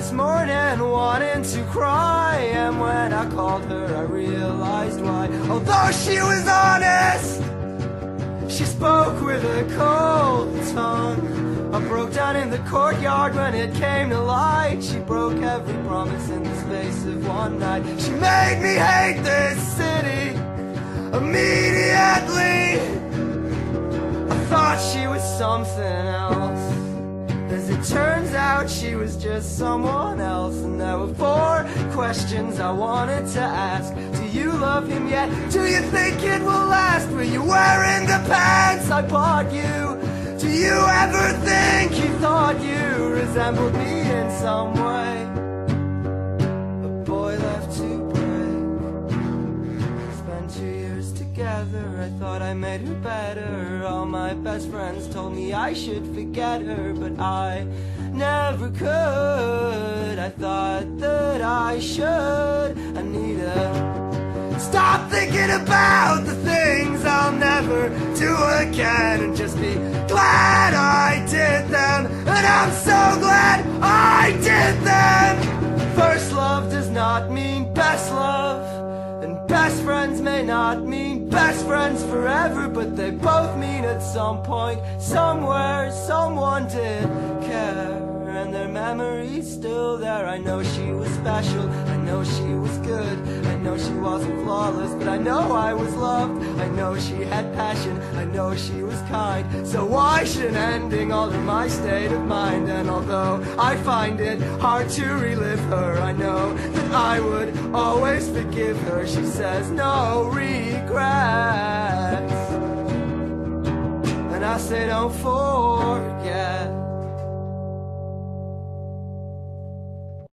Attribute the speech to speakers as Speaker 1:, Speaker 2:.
Speaker 1: this morning wanting to cry, and when I called her I realized why. Although she was honest, she spoke with a cold tongue. I broke down in the courtyard when it came to light. She broke every promise in the space of one night. She made me hate this city immediately. I thought she was something else. As it turns out, she was just someone else. And there were 4 questions I wanted to ask. Do you love him yet? Do you think it will last? Were you wearing the pants I bought you? Do you ever think he thought you resembled me in some way? A boy left to break. Spent 2 years together, I thought I made her better. All my best friends told me I should forget her, but I never could. I thought that I should. I need to stop thinking about the things I'll never do again, and just be glad I did them. And I'm so glad I did them. First love does not mean best love, and best friends may not mean best friends forever, but they both mean at some point, somewhere, someone did care. And their memory's still there. I know she was special, I know she was good, I know she wasn't flawless, but I know I was loved. I know she had passion, I know she was kind. So why should an ending alter my state of mind? And although I find it hard to relive her, I know that I would always forgive her. She says no regrets, and I say don't forget.